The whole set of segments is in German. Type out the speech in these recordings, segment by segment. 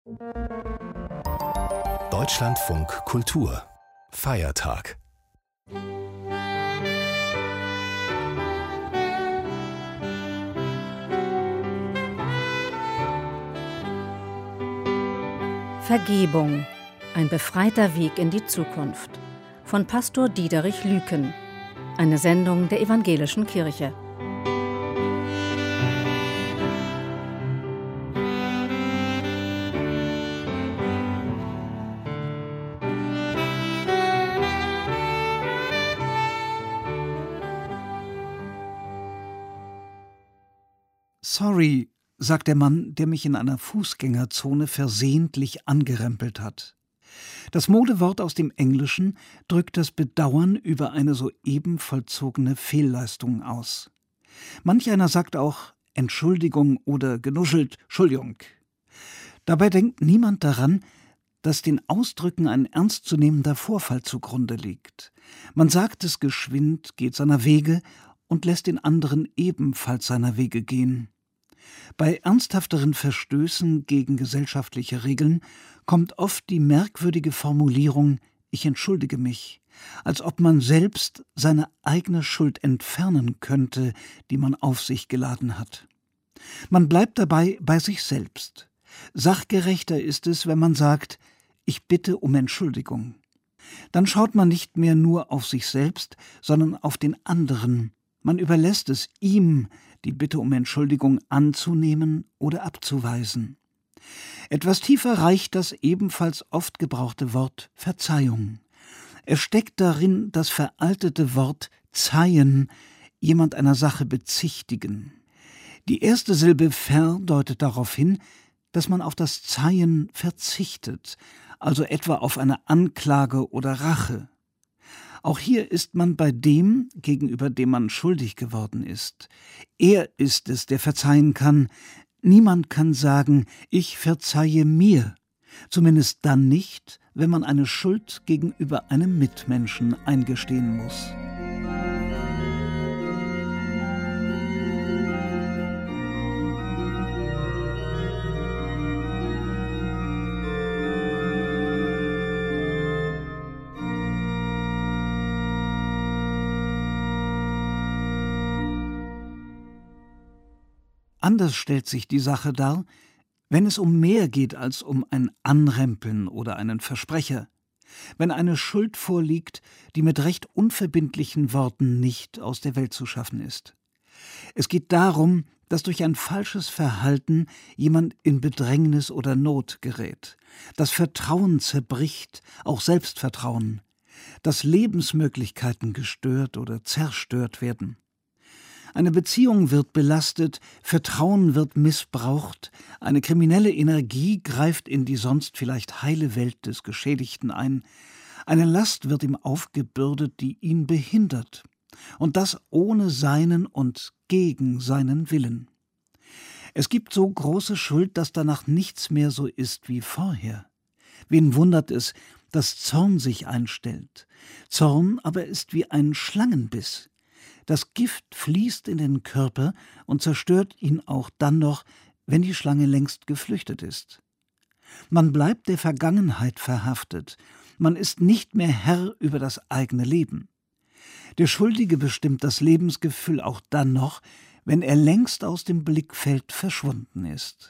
Deutschlandfunk Kultur Feiertag. Vergebung. Ein befreiter Weg in die Zukunft. Von Pastor Diederich Lüken. Eine Sendung der Evangelischen Kirche. Sorry, sagt der Mann, der mich in einer Fußgängerzone versehentlich angerempelt hat. Das Modewort aus dem Englischen drückt das Bedauern über eine soeben vollzogene Fehlleistung aus. Manch einer sagt auch Entschuldigung oder genuschelt Entschuldigung. Dabei denkt niemand daran, dass den Ausdrücken ein ernstzunehmender Vorfall zugrunde liegt. Man sagt es geschwind, geht seiner Wege und lässt den anderen ebenfalls seiner Wege gehen. Bei ernsthafteren Verstößen gegen gesellschaftliche Regeln kommt oft die merkwürdige Formulierung »Ich entschuldige mich«, als ob man selbst seine eigene Schuld entfernen könnte, die man auf sich geladen hat. Man bleibt dabei bei sich selbst. Sachgerechter ist es, wenn man sagt »Ich bitte um Entschuldigung«. Dann schaut man nicht mehr nur auf sich selbst, sondern auf den anderen. Man überlässt es ihm, die Bitte um Entschuldigung anzunehmen oder abzuweisen. Etwas tiefer reicht das ebenfalls oft gebrauchte Wort Verzeihung. Es steckt darin das veraltete Wort zeihen, jemand einer Sache bezichtigen. Die erste Silbe ver deutet darauf hin, dass man auf das Zeihen verzichtet, also etwa auf eine Anklage oder Rache. Auch hier ist man bei dem, gegenüber dem man schuldig geworden ist. Er ist es, der verzeihen kann. Niemand kann sagen, ich verzeihe mir. Zumindest dann nicht, wenn man eine Schuld gegenüber einem Mitmenschen eingestehen muss. Anders stellt sich die Sache dar, wenn es um mehr geht als um ein Anrempeln oder einen Versprecher, wenn eine Schuld vorliegt, die mit recht unverbindlichen Worten nicht aus der Welt zu schaffen ist. Es geht darum, dass durch ein falsches Verhalten jemand in Bedrängnis oder Not gerät, dass Vertrauen zerbricht, auch Selbstvertrauen, dass Lebensmöglichkeiten gestört oder zerstört werden. Eine Beziehung wird belastet, Vertrauen wird missbraucht, eine kriminelle Energie greift in die sonst vielleicht heile Welt des Geschädigten ein, eine Last wird ihm aufgebürdet, die ihn behindert, und das ohne seinen und gegen seinen Willen. Es gibt so große Schuld, dass danach nichts mehr so ist wie vorher. Wen wundert es, dass Zorn sich einstellt? Zorn aber ist wie ein Schlangenbiss. Das Gift fließt in den Körper und zerstört ihn auch dann noch, wenn die Schlange längst geflüchtet ist. Man bleibt der Vergangenheit verhaftet, man ist nicht mehr Herr über das eigene Leben. Der Schuldige bestimmt das Lebensgefühl auch dann noch, wenn er längst aus dem Blickfeld verschwunden ist.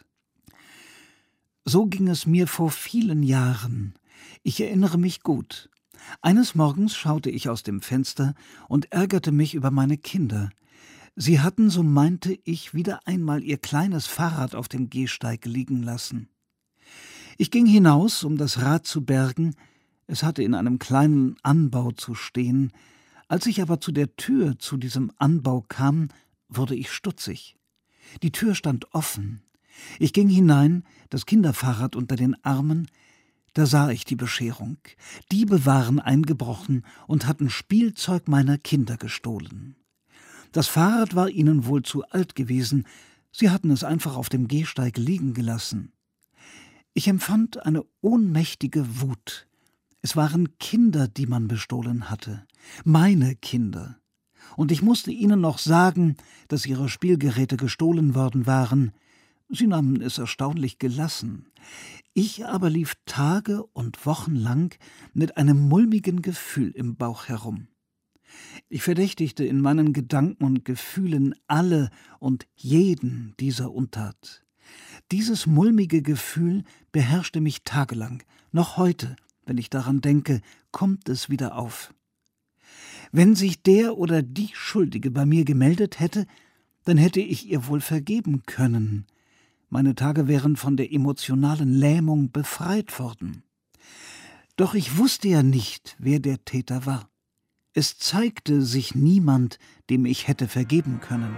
So ging es mir vor vielen Jahren. Ich erinnere mich gut. Eines Morgens schaute ich aus dem Fenster und ärgerte mich über meine Kinder. Sie hatten, so meinte ich, wieder einmal ihr kleines Fahrrad auf dem Gehsteig liegen lassen. Ich ging hinaus, um das Rad zu bergen. Es hatte in einem kleinen Anbau zu stehen. Als ich aber zu der Tür zu diesem Anbau kam, wurde ich stutzig. Die Tür stand offen. Ich ging hinein, das Kinderfahrrad unter den Armen. Da sah ich die Bescherung. Diebe waren eingebrochen und hatten Spielzeug meiner Kinder gestohlen. Das Fahrrad war ihnen wohl zu alt gewesen. Sie hatten es einfach auf dem Gehsteig liegen gelassen. Ich empfand eine ohnmächtige Wut. Es waren Kinder, die man bestohlen hatte. Meine Kinder. Und ich musste ihnen noch sagen, dass ihre Spielgeräte gestohlen worden waren. Sie nahmen es erstaunlich gelassen. Ich aber lief Tage und Wochen lang mit einem mulmigen Gefühl im Bauch herum. Ich verdächtigte in meinen Gedanken und Gefühlen alle und jeden dieser Untat. Dieses mulmige Gefühl beherrschte mich tagelang. Noch heute, wenn ich daran denke, kommt es wieder auf. Wenn sich der oder die Schuldige bei mir gemeldet hätte, dann hätte ich ihr wohl vergeben können. Meine Tage wären von der emotionalen Lähmung befreit worden. Doch ich wusste ja nicht, wer der Täter war. Es zeigte sich niemand, dem ich hätte vergeben können.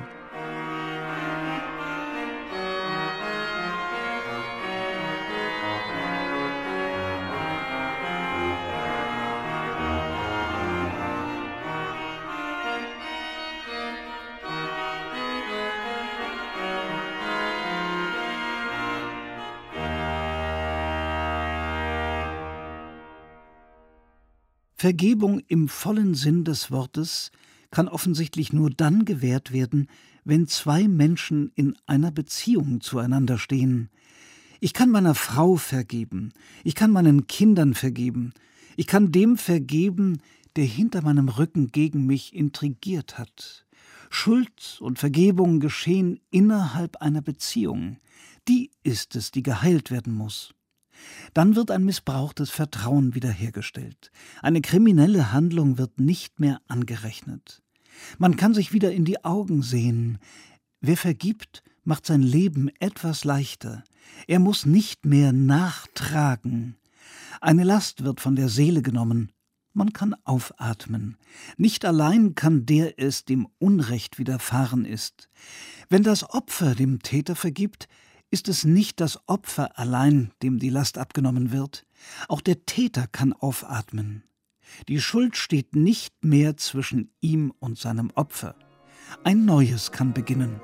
Vergebung im vollen Sinn des Wortes kann offensichtlich nur dann gewährt werden, wenn zwei Menschen in einer Beziehung zueinander stehen. Ich kann meiner Frau vergeben, ich kann meinen Kindern vergeben, ich kann dem vergeben, der hinter meinem Rücken gegen mich intrigiert hat. Schuld und Vergebung geschehen innerhalb einer Beziehung. Die ist es, die geheilt werden muss. Dann wird ein missbrauchtes Vertrauen wiederhergestellt. Eine kriminelle Handlung wird nicht mehr angerechnet. Man kann sich wieder in die Augen sehen. Wer vergibt, macht sein Leben etwas leichter. Er muss nicht mehr nachtragen. Eine Last wird von der Seele genommen. Man kann aufatmen. Nicht allein kann der es, dem Unrecht widerfahren ist. Wenn das Opfer dem Täter vergibt, ist es nicht das Opfer allein, dem die Last abgenommen wird. Auch der Täter kann aufatmen. Die Schuld steht nicht mehr zwischen ihm und seinem Opfer. Ein neues kann beginnen.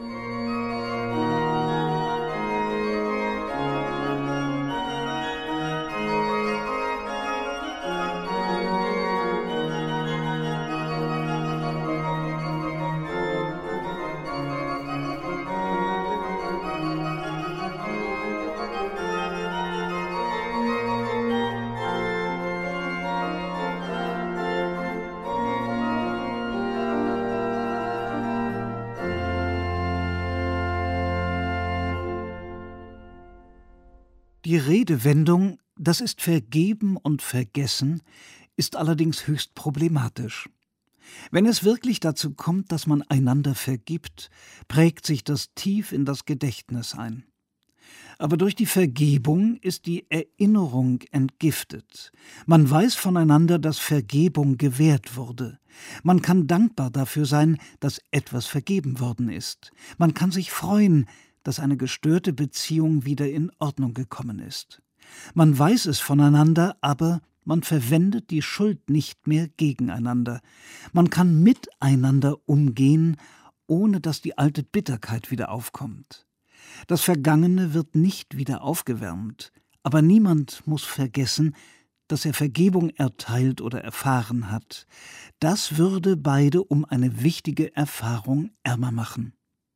Die Redewendung, das ist Vergeben und Vergessen, ist allerdings höchst problematisch. Wenn es wirklich dazu kommt, dass man einander vergibt, prägt sich das tief in das Gedächtnis ein. Aber durch die Vergebung ist die Erinnerung entgiftet. Man weiß voneinander, dass Vergebung gewährt wurde. Man kann dankbar dafür sein, dass etwas vergeben worden ist. Man kann sich freuen, dass eine gestörte Beziehung wieder in Ordnung gekommen ist. Man weiß es voneinander, aber man verwendet die Schuld nicht mehr gegeneinander. Man kann miteinander umgehen, ohne dass die alte Bitterkeit wieder aufkommt. Das Vergangene wird nicht wieder aufgewärmt, aber niemand muss vergessen, dass er Vergebung erteilt oder erfahren hat. Das würde beide um eine wichtige Erfahrung ärmer machen.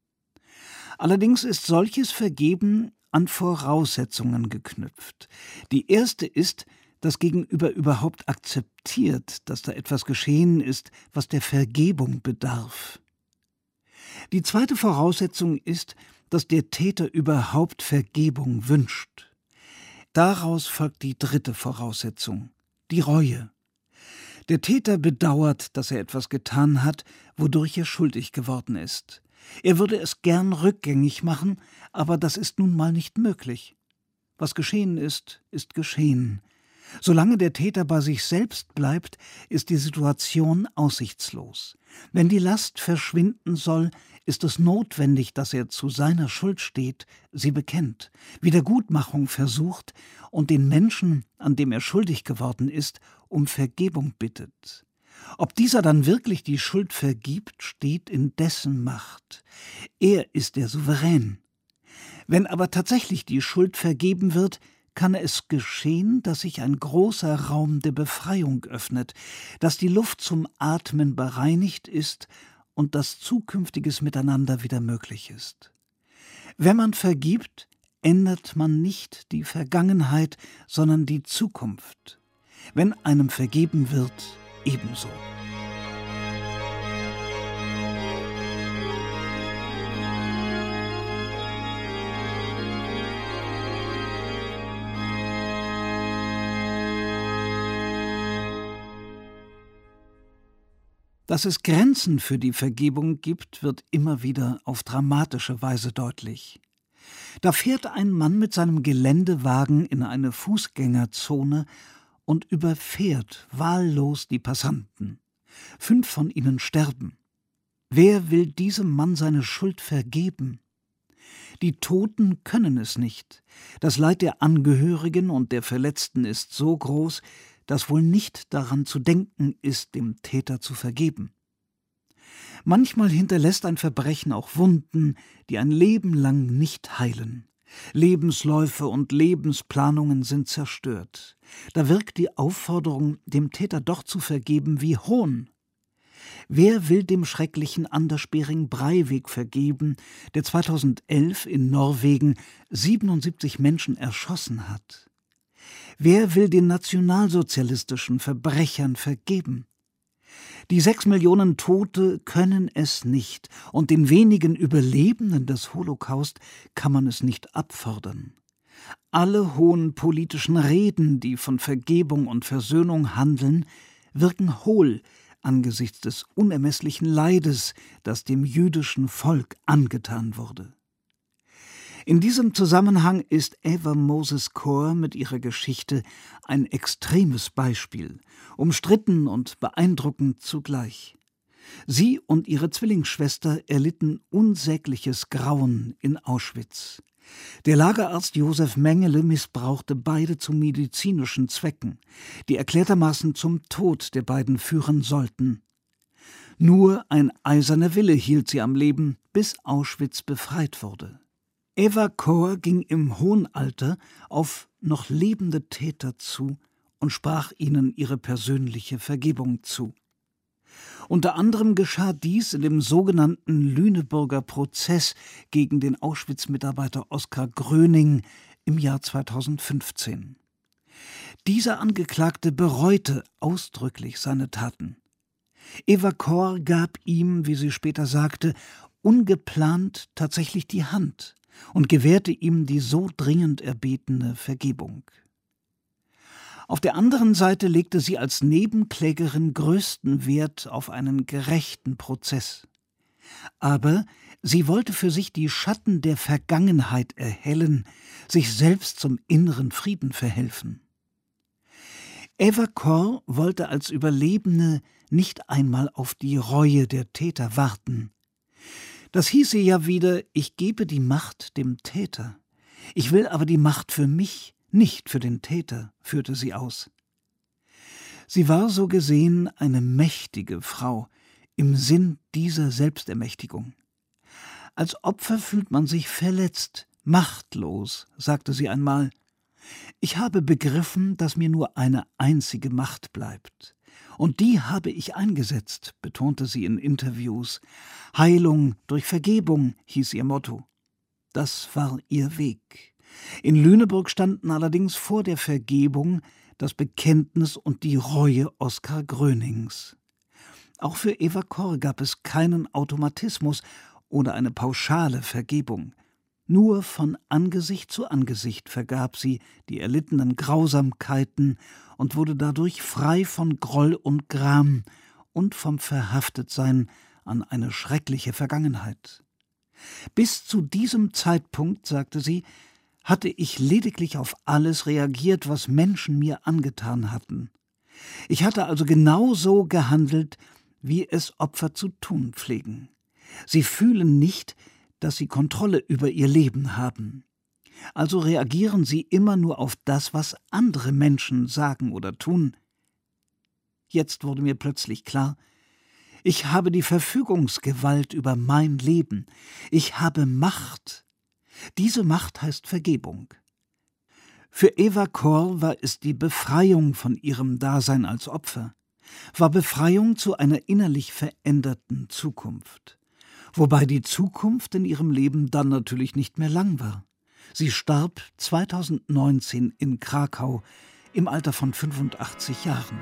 Allerdings ist solches Vergeben an Voraussetzungen geknüpft. Die erste ist, dass Gegenüber überhaupt akzeptiert, dass da etwas geschehen ist, was der Vergebung bedarf. Die zweite Voraussetzung ist, dass der Täter überhaupt Vergebung wünscht. Daraus folgt die dritte Voraussetzung, die Reue. Der Täter bedauert, dass er etwas getan hat, wodurch er schuldig geworden ist. Er würde es gern rückgängig machen, aber das ist nun mal nicht möglich. Was geschehen ist, ist geschehen. Solange der Täter bei sich selbst bleibt, ist die Situation aussichtslos. Wenn die Last verschwinden soll, ist es notwendig, dass er zu seiner Schuld steht, sie bekennt, Wiedergutmachung versucht und den Menschen, an dem er schuldig geworden ist, um Vergebung bittet. Ob dieser dann wirklich die Schuld vergibt, steht in dessen Macht. Er ist der Souverän. Wenn aber tatsächlich die Schuld vergeben wird, kann es geschehen, dass sich ein großer Raum der Befreiung öffnet, dass die Luft zum Atmen bereinigt ist und dass zukünftiges Miteinander wieder möglich ist. Wenn man vergibt, ändert man nicht die Vergangenheit, sondern die Zukunft. Wenn einem vergeben wird, ebenso. Dass es Grenzen für die Vergebung gibt, wird immer wieder auf dramatische Weise deutlich. Da fährt ein Mann mit seinem Geländewagen in eine Fußgängerzone und überfährt wahllos die Passanten. 5 von ihnen sterben. Wer will diesem Mann seine Schuld vergeben? Die Toten können es nicht. Das Leid der Angehörigen und der Verletzten ist so groß, dass wohl nicht daran zu denken ist, dem Täter zu vergeben. Manchmal hinterlässt ein Verbrechen auch Wunden, die ein Leben lang nicht heilen. Lebensläufe und Lebensplanungen sind zerstört. Da wirkt die Aufforderung, dem Täter doch zu vergeben, wie Hohn. Wer will dem schrecklichen Anders Behring Breivik vergeben, der 2011 in Norwegen 77 Menschen erschossen hat? Wer will den nationalsozialistischen Verbrechern vergeben? Die 6 Millionen Tote können es nicht, und den wenigen Überlebenden des Holocaust kann man es nicht abfordern. Alle hohen politischen Reden, die von Vergebung und Versöhnung handeln, wirken hohl angesichts des unermesslichen Leides, das dem jüdischen Volk angetan wurde. In diesem Zusammenhang ist Eva Moses Kor mit ihrer Geschichte ein extremes Beispiel, umstritten und beeindruckend zugleich. Sie und ihre Zwillingsschwester erlitten unsägliches Grauen in Auschwitz. Der Lagerarzt Josef Mengele missbrauchte beide zu medizinischen Zwecken, die erklärtermaßen zum Tod der beiden führen sollten. Nur ein eiserner Wille hielt sie am Leben, bis Auschwitz befreit wurde. Eva Kor ging im hohen Alter auf noch lebende Täter zu und sprach ihnen ihre persönliche Vergebung zu. Unter anderem geschah dies in dem sogenannten Lüneburger Prozess gegen den Auschwitz-Mitarbeiter Oskar Gröning im Jahr 2015. Dieser Angeklagte bereute ausdrücklich seine Taten. Eva Kor gab ihm, wie sie später sagte, ungeplant tatsächlich die Hand und gewährte ihm die so dringend erbetene Vergebung. Auf der anderen Seite legte sie als Nebenklägerin größten Wert auf einen gerechten Prozess. Aber sie wollte für sich die Schatten der Vergangenheit erhellen, sich selbst zum inneren Frieden verhelfen. Eva Kor wollte als Überlebende nicht einmal auf die Reue der Täter warten. Das hieße ja wieder, ich gebe die Macht dem Täter. Ich will aber die Macht für mich, nicht für den Täter, führte sie aus. Sie war so gesehen eine mächtige Frau im Sinn dieser Selbstermächtigung. Als Opfer fühlt man sich verletzt, machtlos, sagte sie einmal. Ich habe begriffen, dass mir nur eine einzige Macht bleibt. Und die habe ich eingesetzt, betonte sie in Interviews. Heilung durch Vergebung hieß ihr Motto. Das war ihr Weg. In Lüneburg standen allerdings vor der Vergebung das Bekenntnis und die Reue Oskar Grönings. Auch für Eva Kor gab es keinen Automatismus oder eine pauschale Vergebung. Nur von Angesicht zu Angesicht vergab sie die erlittenen Grausamkeiten und wurde dadurch frei von Groll und Gram und vom Verhaftetsein an eine schreckliche Vergangenheit. Bis zu diesem Zeitpunkt, sagte sie, hatte ich lediglich auf alles reagiert, was Menschen mir angetan hatten. Ich hatte also genau so gehandelt, wie es Opfer zu tun pflegen. Sie fühlen nicht, dass sie Kontrolle über ihr Leben haben. Also reagieren sie immer nur auf das, was andere Menschen sagen oder tun. Jetzt wurde mir plötzlich klar, ich habe die Verfügungsgewalt über mein Leben. Ich habe Macht. Diese Macht heißt Vergebung. Für Eva Kor war es die Befreiung von ihrem Dasein als Opfer, war Befreiung zu einer innerlich veränderten Zukunft. Wobei die Zukunft in ihrem Leben dann natürlich nicht mehr lang war. Sie starb 2019 in Krakau im Alter von 85 Jahren.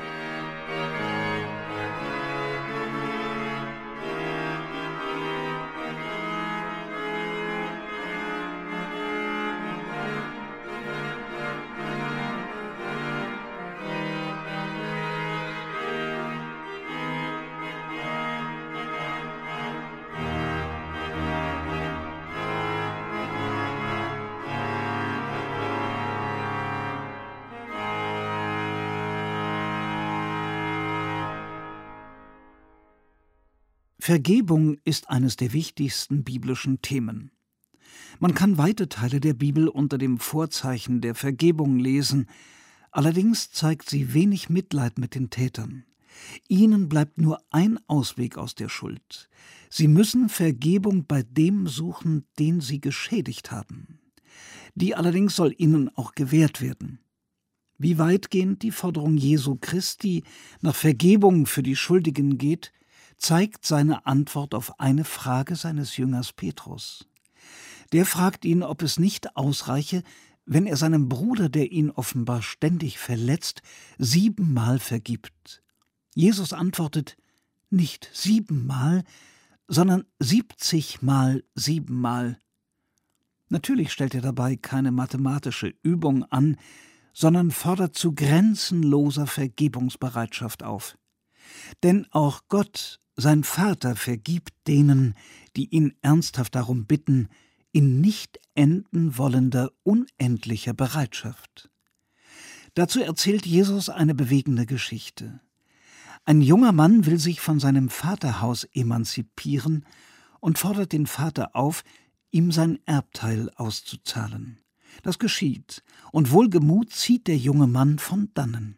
Vergebung ist eines der wichtigsten biblischen Themen. Man kann weite Teile der Bibel unter dem Vorzeichen der Vergebung lesen, allerdings zeigt sie wenig Mitleid mit den Tätern. Ihnen bleibt nur ein Ausweg aus der Schuld. Sie müssen Vergebung bei dem suchen, den sie geschädigt haben. Die allerdings soll ihnen auch gewährt werden. Wie weitgehend die Forderung Jesu Christi nach Vergebung für die Schuldigen geht, zeigt seine Antwort auf eine Frage seines Jüngers Petrus. Der fragt ihn, ob es nicht ausreiche, wenn er seinem Bruder, der ihn offenbar ständig verletzt, 7-mal vergibt. Jesus antwortet, nicht 7-mal, sondern 70-mal 7-mal. Natürlich stellt er dabei keine mathematische Übung an, sondern fordert zu grenzenloser Vergebungsbereitschaft auf. Denn auch Gott, sein Vater, vergibt denen, die ihn ernsthaft darum bitten, in nicht enden wollender, unendlicher Bereitschaft. Dazu erzählt Jesus eine bewegende Geschichte. Ein junger Mann will sich von seinem Vaterhaus emanzipieren und fordert den Vater auf, ihm sein Erbteil auszuzahlen. Das geschieht, und wohlgemut zieht der junge Mann von dannen.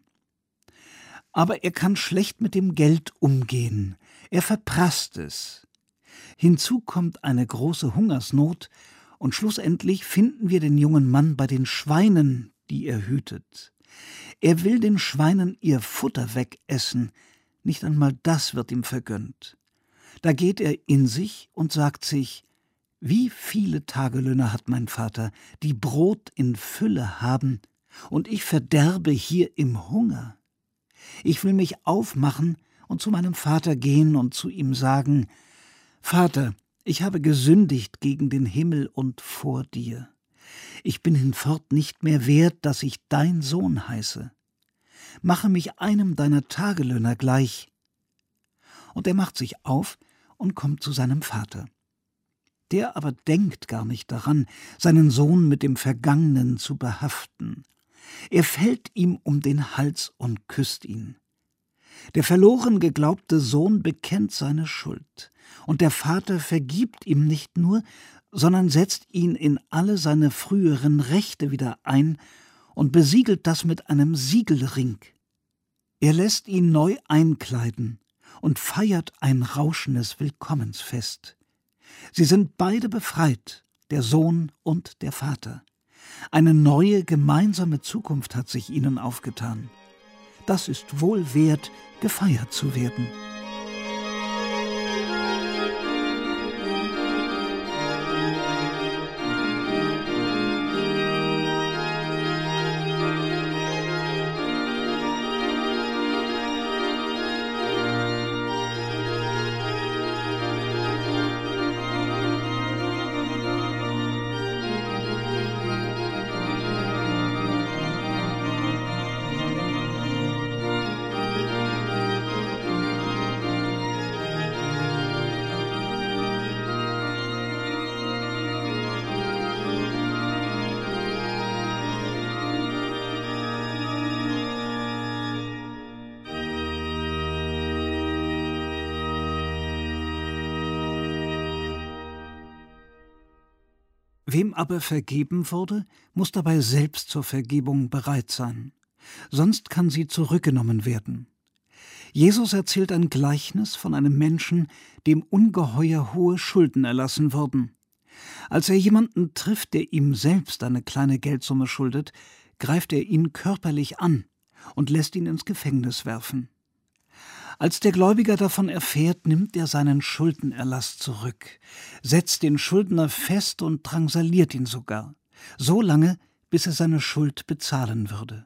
Aber er kann schlecht mit dem Geld umgehen. Er verprasst es. Hinzu kommt eine große Hungersnot, und schlussendlich finden wir den jungen Mann bei den Schweinen, die er hütet. Er will den Schweinen ihr Futter wegessen, nicht einmal das wird ihm vergönnt. Da geht er in sich und sagt sich, wie viele Tagelöhner hat mein Vater, die Brot in Fülle haben, und ich verderbe hier im Hunger. Ich will mich aufmachen und zu meinem Vater gehen und zu ihm sagen, Vater, ich habe gesündigt gegen den Himmel und vor dir. Ich bin hinfort nicht mehr wert, dass ich dein Sohn heiße. Mache mich einem deiner Tagelöhner gleich. Und er macht sich auf und kommt zu seinem Vater. Der aber denkt gar nicht daran, seinen Sohn mit dem Vergangenen zu behaften. Er fällt ihm um den Hals und küsst ihn. Der verloren geglaubte Sohn bekennt seine Schuld, und der Vater vergibt ihm nicht nur, sondern setzt ihn in alle seine früheren Rechte wieder ein und besiegelt das mit einem Siegelring. Er lässt ihn neu einkleiden und feiert ein rauschendes Willkommensfest. Sie sind beide befreit, der Sohn und der Vater. Eine neue gemeinsame Zukunft hat sich ihnen aufgetan. Das ist wohl wert, gefeiert zu werden. Wem aber vergeben wurde, muss dabei selbst zur Vergebung bereit sein. Sonst kann sie zurückgenommen werden. Jesus erzählt ein Gleichnis von einem Menschen, dem ungeheuer hohe Schulden erlassen wurden. Als er jemanden trifft, der ihm selbst eine kleine Geldsumme schuldet, greift er ihn körperlich an und lässt ihn ins Gefängnis werfen. Als der Gläubiger davon erfährt, nimmt er seinen Schuldenerlass zurück, setzt den Schuldner fest und drangsaliert ihn sogar. so lange, bis er seine Schuld bezahlen würde.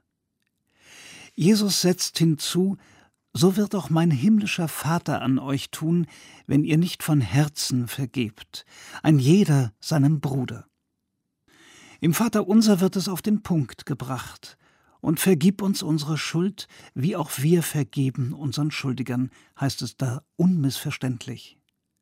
Jesus setzt hinzu: So wird auch mein himmlischer Vater an euch tun, wenn ihr nicht von Herzen vergebt, ein jeder seinem Bruder. Im Vaterunser wird es auf den Punkt gebracht: Und vergib uns unsere Schuld, wie auch wir vergeben unseren Schuldigern, heißt es da unmissverständlich.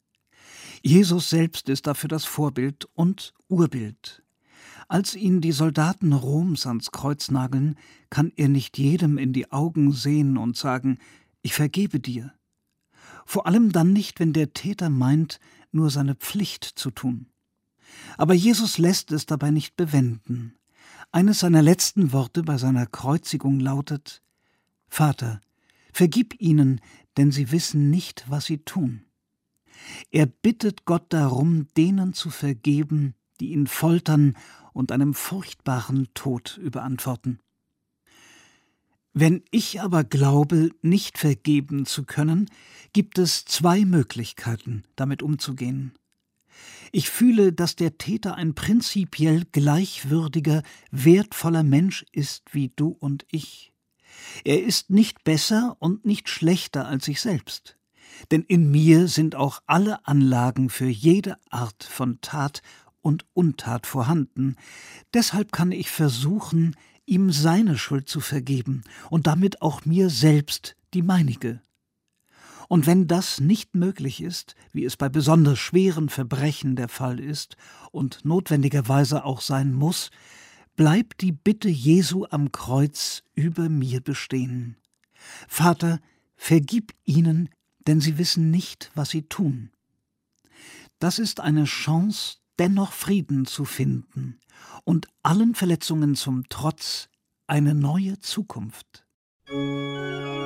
Jesus selbst ist dafür das Vorbild und Urbild. Als ihn die Soldaten Roms ans Kreuz nageln, kann er nicht jedem in die Augen sehen und sagen: Ich vergebe dir. Vor allem dann nicht, wenn der Täter meint, nur seine Pflicht zu tun. Aber Jesus lässt es dabei nicht bewenden. Eines seiner letzten Worte bei seiner Kreuzigung lautet: Vater, vergib ihnen, denn sie wissen nicht, was sie tun. Er bittet Gott darum, denen zu vergeben, die ihn foltern und einem furchtbaren Tod überantworten. Wenn ich aber glaube, nicht vergeben zu können, gibt es 2 Möglichkeiten, damit umzugehen. Ich fühle, dass der Täter ein prinzipiell gleichwürdiger, wertvoller Mensch ist wie du und ich. Er ist nicht besser und nicht schlechter als ich selbst. Denn in mir sind auch alle Anlagen für jede Art von Tat und Untat vorhanden. Deshalb kann ich versuchen, ihm seine Schuld zu vergeben und damit auch mir selbst die meinige. Und wenn das nicht möglich ist, wie es bei besonders schweren Verbrechen der Fall ist und notwendigerweise auch sein muss, bleibt die Bitte Jesu am Kreuz über mir bestehen: Vater, vergib ihnen, denn sie wissen nicht, was sie tun. Das ist eine Chance, dennoch Frieden zu finden und allen Verletzungen zum Trotz eine neue Zukunft.